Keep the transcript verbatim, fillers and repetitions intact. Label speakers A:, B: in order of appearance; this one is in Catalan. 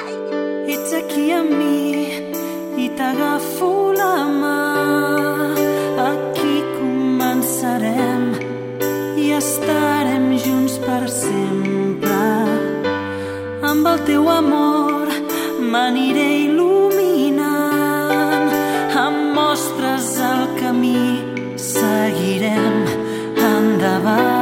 A: Ets aquí amb mi i t'agafo la mà. Aquí començarem i estarem junts per sempre. Amb el teu amor m'aniré il·luminant. Em mostres el camí, seguirem endavant.